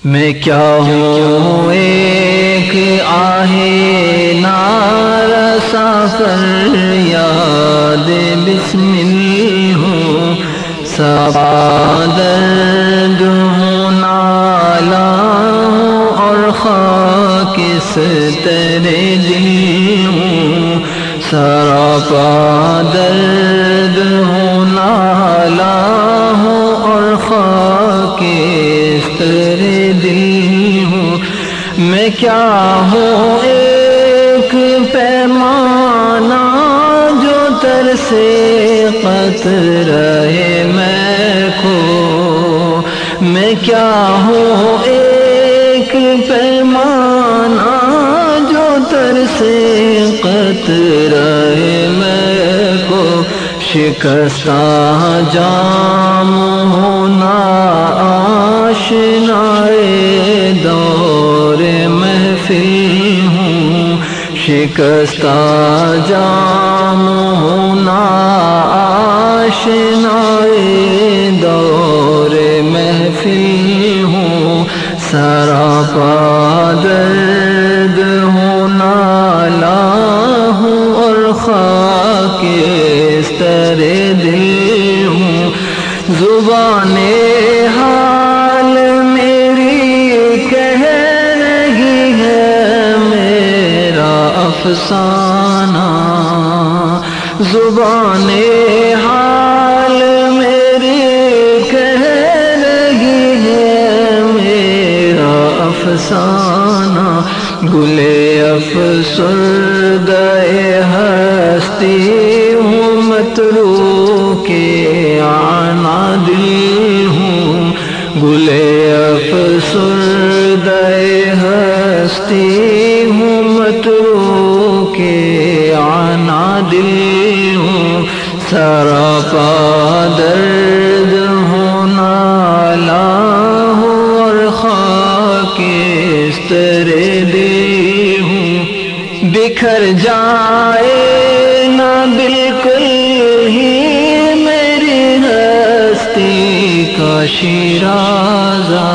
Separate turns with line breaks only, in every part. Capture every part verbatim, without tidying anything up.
میں کیا ہوں ایک آہے نارسا پر یاد بسمل ہوں، سبا درد ہوں نالا ہوں اور خاک اس تیرے دل ہوں، سراپا درد ہوں نالا ہوں اور خاک اس تیرے دل ہوں۔ میں کیا ہوں ایک پیمانہ جو ترسے قطرہ میں کو، میں کیا ہوں ایک پیمانہ جو ترسے قطرہ میں کو، شکستہ جام ہونا آشنائے دور محفل ہوں، شکستہ جام ہونا آشنائے دور محفل ہوں، سراپا درد ہونا ہوں اور خاک اس تیرے دل ہوں۔ زبان حال میری کہہ رہی ہے میرا افسانہ، زبان حال میری کہہ رہی ہے میرا افسانہ، گلے افسردہ ہستی ہوں متروک عنادل ہوں، گلے افسردہ ہستی ہوں متروک عنادل ہوں، سراپا درد ہوں نالا ہوں اور خاک اس تیرے دل ہوں۔ بکھر جائے نہ بالکل ہی میری ہستی کا شیرازہ،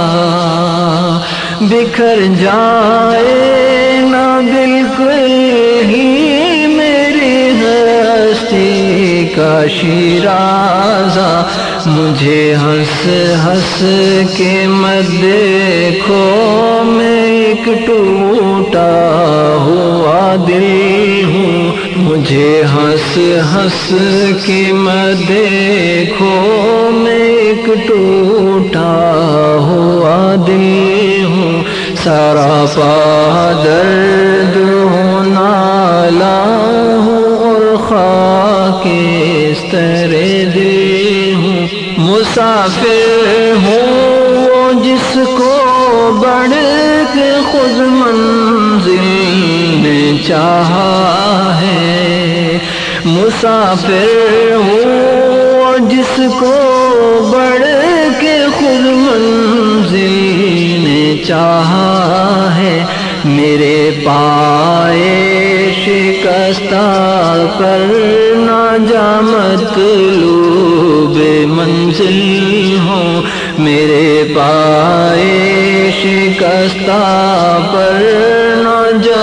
بکھر جائے نہ بالکل ہی میری ہستی کا شیرازہ، مجھے ہنس ہنس کے مت دیکھو میں ایک ٹوٹا ہوا دل ہوں، مجھے ہنس ہنس کے مت دیکھو میں ایک ٹوٹا ہوا دل ہوں، سراپا درد ہوں نالا ہوں اور خاک اس تیرے دل ہوں۔ مسافر ہوں وہ جس کو بڑھ کے خود منزل نے چاہا ہے، مسافر ہوں جس کو بڑھ کے خود منزل نے چاہا ہے، میرے پائے شکستہ پر نہ جا مطلوب منزل ہوں، میرے پائے شکستہ پر نہ جا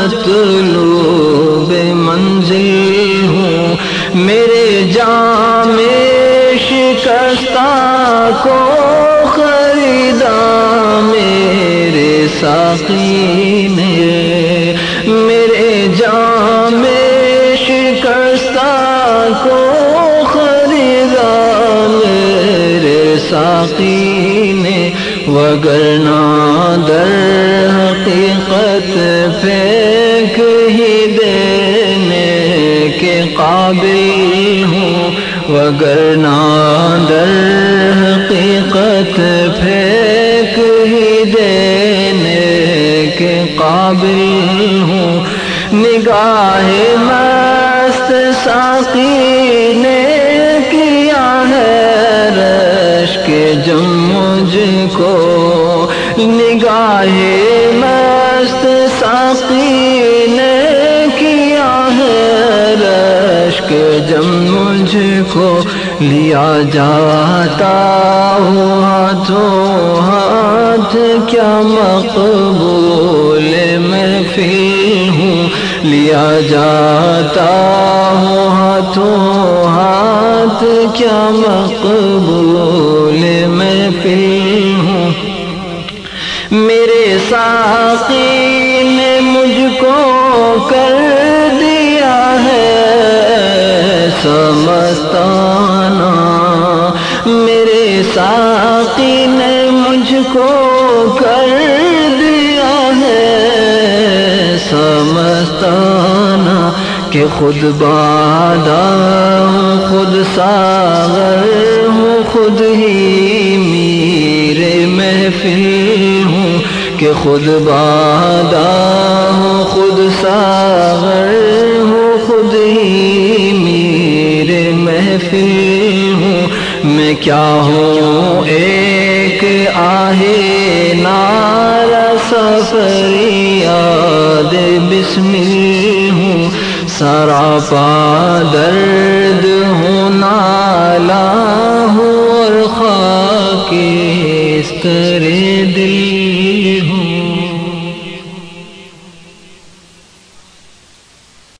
مطلوب منزل ہوں، میرے جام شکستہ کو خریدا میرے ساقی نے، میرے جام شکستہ کو خریدا میرے ساقی نے، وگرنہ در حقیقت پھینک ہی دینے کے قابل ہوں، وگرنہ در حقیقت پھینک ہی دینے کے قابل ہوں، نگاہ مست ساقی نے کیا ہے رشک جم مجھ کو، نگاہ مست ساقی نے کیا ہے رشک جم مجھ کو، لیا جاتا ہوں ہاتھوں ہاتھ کیا مقبول محفل ہوں، لیا جاتا ہوں ہاتھوں ہاتھ کیا مقبول محفل ہوں۔ میرے ساقی نے مجھ کو کر دیا ہے سمستانہ، میرے ساقی نے مجھ کو کر دیا ہے سمستانہ، کہ خود بادا ہوں خود ساغر ہوں خود ہی میرے محفل ہوں، کہ خود بادا ہوں خود ساغر ہوں خود ہی میرے محفل ہوں۔ میں کیا ہوں ایک آہے نارا سفریاد بسمل ہوں، سراپا درد ہوں نا